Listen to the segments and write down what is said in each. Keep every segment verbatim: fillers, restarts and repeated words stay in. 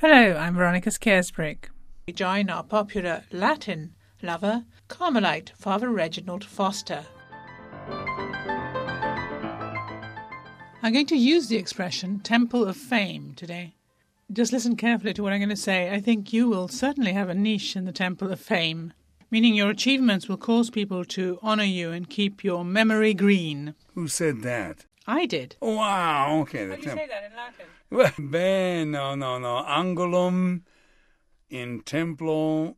Hello, I'm Veronica Scaresbrick. We join our popular Latin lover, Carmelite Father Reginald Foster. I'm going to use the expression Temple of Fame today. Just listen carefully to what I'm going to say. I think you will certainly have a niche in the Temple of Fame, meaning your achievements will cause people to honour you and keep your memory green. Who said that? I did. Oh, wow, okay. How do you temp- say that in Latin? Well, ben, no, no, no. Angulum in templo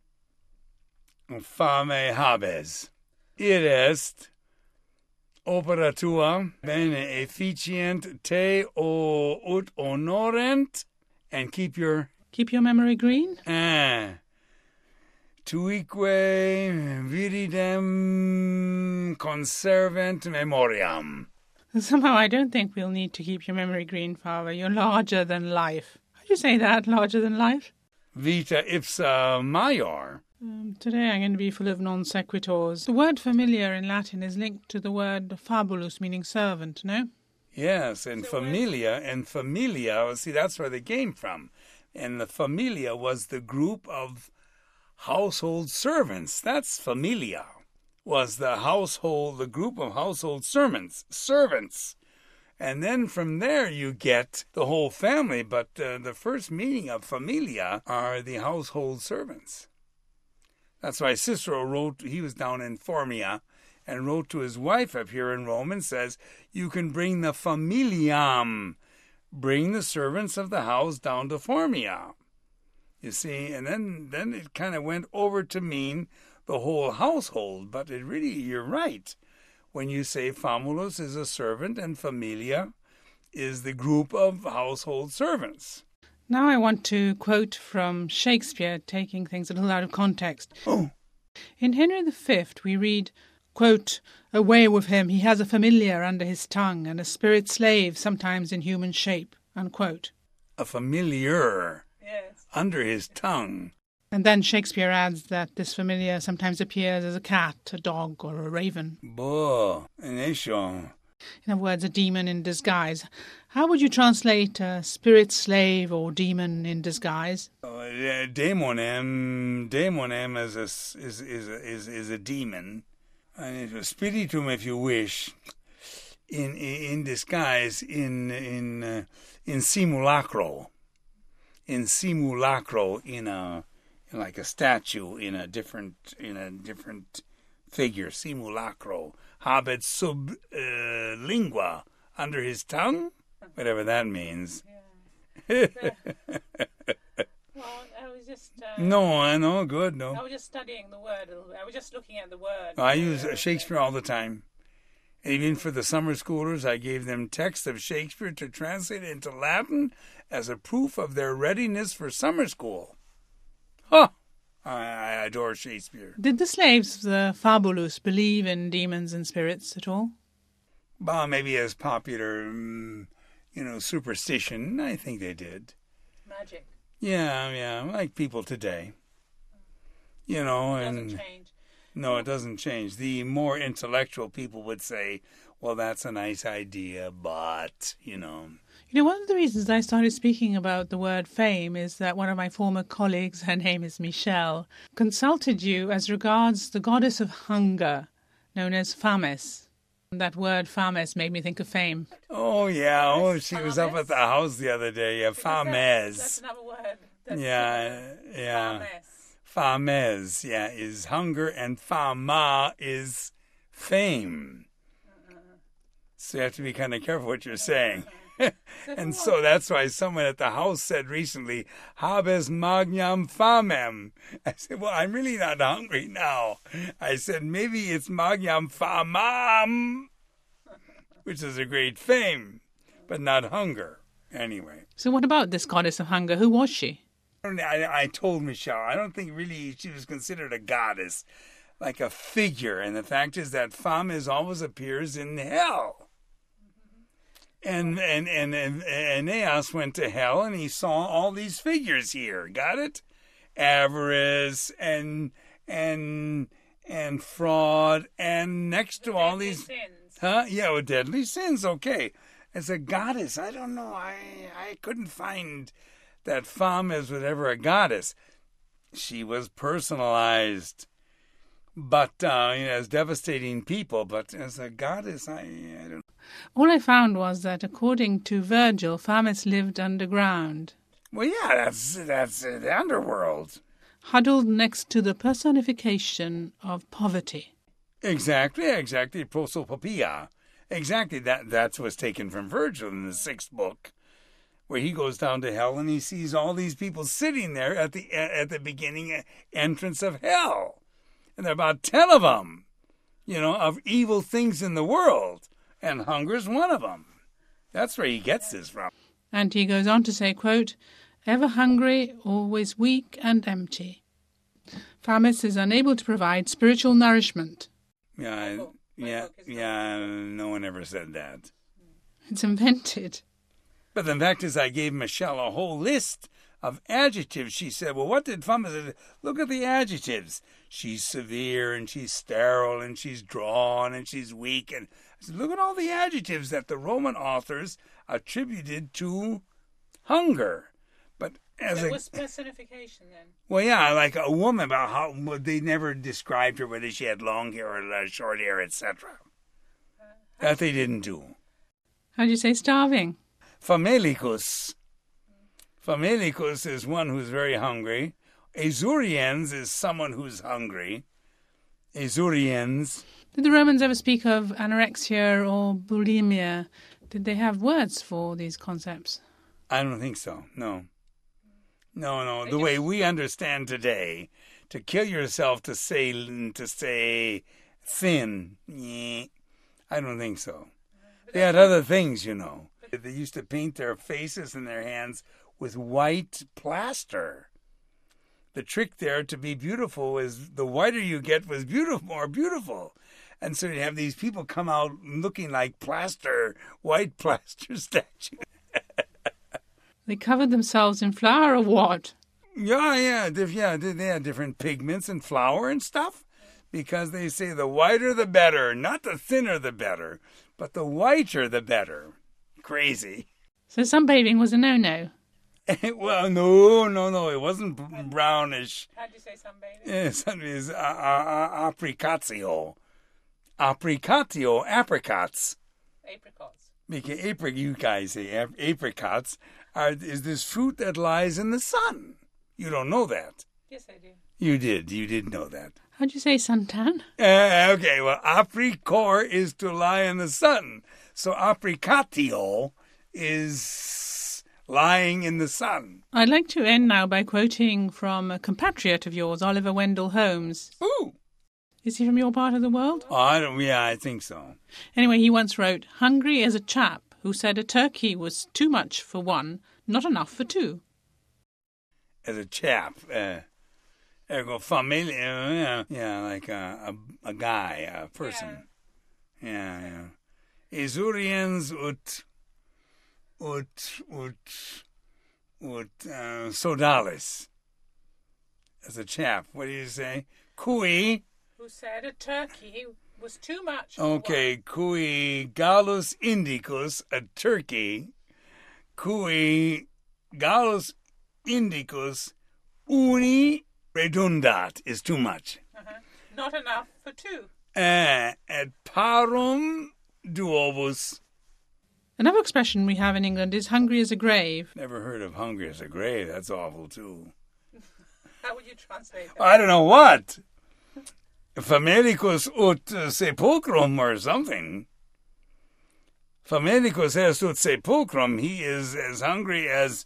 fame habes. It est opera tua bene efficient te o ut honorent, and keep your Keep your memory green? ah tuique viridem conservent memoriam. Somehow I don't think we'll need to keep your memory green, Father. You're larger than life. How do you say that, larger than life? Vita ipsa maior. Um, today I'm going to be full of non sequiturs. The word familiar in Latin is linked to the word fabulus, meaning servant, no? Yes, and So familia, and familia, see, that's where they came from. And the familia was the group of household servants. That's familia, was the household, the group of household servants, servants. And then from there you get the whole family, but uh, the first meaning of familia are the household servants. That's why Cicero wrote, he was down in Formia, and wrote to his wife up here in Rome and says, you can bring the familiam, bring the servants of the house down to Formia. You see, and then, then it kind of went over to mean the whole household, but it really, you're right. When you say famulus is a servant and familia is the group of household servants. Now I want to quote from Shakespeare, taking things a little out of context. Oh. In Henry the Fifth we read, quote, away with him, he has a familiar under his tongue, and a spirit slave sometimes in human shape, unquote. A familiar Yes. under his tongue. And then Shakespeare adds that this familiar sometimes appears as a cat, a dog, or a raven. Boh, nation. In other words, a demon in disguise. How would you translate a spirit slave or demon in disguise? Uh, Daemonem, daemonem is a, is, is, a, is, is a demon. And it's a spiritum, if you wish, in in disguise, in in uh, in simulacro, in simulacro, in a like a statue, in a different in a different figure, simulacro, habet sub uh, lingua, under his tongue, whatever that means. Yeah. Well, I was just... Uh, no, I know, good, no. I was just studying the word a little bit. I was just looking at the word. I use Shakespeare all the time. And even for the summer schoolers, I gave them text of Shakespeare to translate it into Latin as a proof of their readiness for summer school. Huh! I, I adore Shakespeare. Did the slaves, the fabulous, believe in demons and spirits at all? Well, maybe as popular, um, you know, superstition, I think they did. Magic. Yeah, yeah, like people today. You know, It and doesn't change. no, it doesn't change. The more intellectual people would say, well, that's a nice idea, but, you know. You know, one of the reasons I started speaking about the word fame is that one of my former colleagues, her name is Michelle, consulted you as regards the goddess of hunger, known as Fames. That word Fames made me think of fame. Oh, yeah. Oh, she was up Fames? at the house the other day. Yeah, Fames. That's another word. That's Yeah, yeah. Fames. Fames, yeah, is hunger, and fama is fame. So you have to be kind of careful what you're saying. And so that's why someone at the house said recently, habes magnam famem. I said, well, I'm really not hungry now. I said, maybe it's magnam famam, which is a great fame, but not hunger. Anyway. So what about this goddess of hunger? Who was she? I, I told Michelle, I don't think really she was considered a goddess, like a figure. And the fact is that Fames always appears in hell. And, and, and, and Aeneas went to hell and he saw all these figures here. Got it? Avarice and, and, and fraud, and next to all these... Sins. Huh? Yeah, with deadly sins, okay. As a goddess, I don't know. I, I couldn't find that femme is whatever a goddess. She was personalized, but uh, you know, as devastating people. But as a goddess, I, I don't know. All I found was that according to Virgil, Famis lived underground. Well, yeah, that's that's uh, the underworld. Huddled next to the personification of poverty. Exactly, exactly. Prosopopia. Exactly. That that's what's taken from Virgil in the sixth book, where he goes down to hell and he sees all these people sitting there at the at the beginning entrance of hell, and there are about ten of them, you know, of evil things in the world, and hunger's one of them. That's where he gets this from. And he goes on to say, quote, ever hungry, always weak and empty. Famis is unable to provide spiritual nourishment. Yeah, yeah, yeah, no one ever said that. It's invented. But the fact is, I gave Michelle a whole list of adjectives. She said, well, what did Famis say? Look at the adjectives. She's severe, and she's sterile, and she's drawn, and she's weak. And I said, look at all the adjectives that the Roman authors attributed to hunger. But as That a, was personification then. well, yeah, like a woman, about how well, they never described her, whether she had long hair or short hair, et cetera. That they didn't do. How do you say starving? Famelicus. Famelicus is one who's very hungry. Azuriens is someone who's hungry. Azuriens. Did the Romans ever speak of anorexia or bulimia? Did they have words for these concepts? I don't think so. No. No, no. The way we understand today, to kill yourself to say to say thin, I don't think so. They had other things, you know. They used to paint their faces and their hands with white plaster. The trick there to be beautiful is the whiter you get was beautiful, more beautiful. And so you have these people come out looking like plaster, white plaster statues. They covered themselves in flour or what? Yeah, yeah, diff- yeah. They they had different pigments and flour and stuff, because they say the whiter the better, not the thinner the better, but the whiter the better. Crazy. So sunbathing was a no-no. Well, no, no, no. It wasn't b- brownish. How do you say sunbathing? Yes, it was uh, uh, apricatio. Apricatio, apricots. Apricots. Because apricot, you guys say ap- apricots are is this fruit that lies in the sun. You don't know that. Yes, I do. You did. You did know that. How do you say suntan? Uh, okay, well, apricor is to lie in the sun. So apricatio is lying in the sun. I'd like to end now by quoting from a compatriot of yours, Oliver Wendell Holmes. Ooh. Is he from your part of the world? Oh, I don't, yeah, I think so. Anyway, he once wrote, hungry as a chap who said a turkey was too much for one, not enough for two. As a chap, uh, ergo familia, yeah, yeah, like a, a, a guy, a person. Yeah, yeah. yeah. Azuriens ut, ut, ut, ut, uh, sodalis. As a chap, what do you say? Cui. Who said a turkey was too much for Okay, cui gallus indicus, a turkey. Cui gallus indicus uni redundat is too much. Uh-huh. Not enough for two. Uh, et parum duobus. Another expression we have in England is hungry as a grave. Never heard of hungry as a grave. That's awful, too. How would you translate that? I don't know what. Famelicus ut sepulchrum or something. Famelicus est ut sepulchrum. He is as hungry as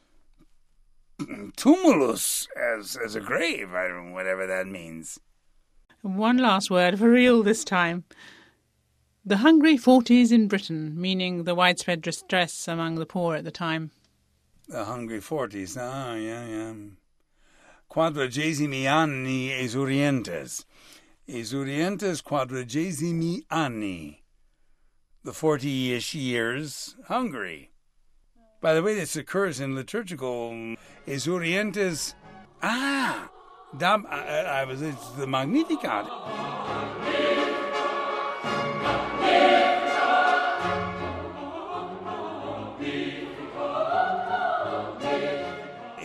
tumulus, as as a grave. I don't know, whatever that means. One last word, for real this time. The hungry forties in Britain, meaning the widespread distress among the poor at the time. The hungry forties. Ah, yeah, yeah. Quadragesimi anni esurientes. Esurientes quadragesimi anni. The forty-ish years hungry. By the way, this occurs in liturgical esurientes. Ah, dam, I, I was it's the Magnificat.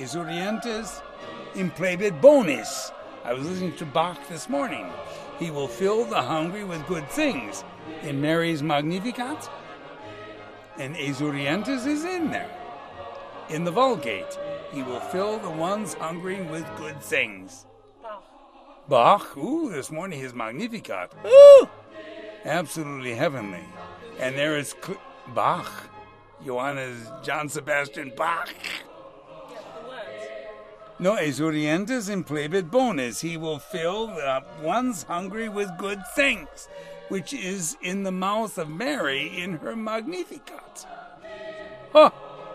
exurientes implebit bonis. I was listening to Bach this morning. He will fill the hungry with good things. In Mary's Magnificat, and exurientes is in there. In the Vulgate, he will fill the ones hungry with good things. Bach. Bach, ooh, this morning his Magnificat. Ooh! Absolutely heavenly. And there is Cl- Bach. Johannes John Sebastian Bach. Yeah, the words. No, exurientes implebit bonis. He will fill the ones hungry with good things, which is in the mouth of Mary in her Magnificat. Huh.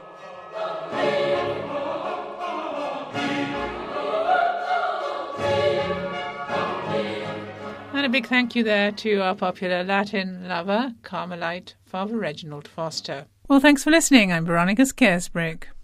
And a big thank you there to our popular Latin lover, Carmelite Father Reginald Foster. Well, thanks for listening. I'm Veronica Scaresbrick.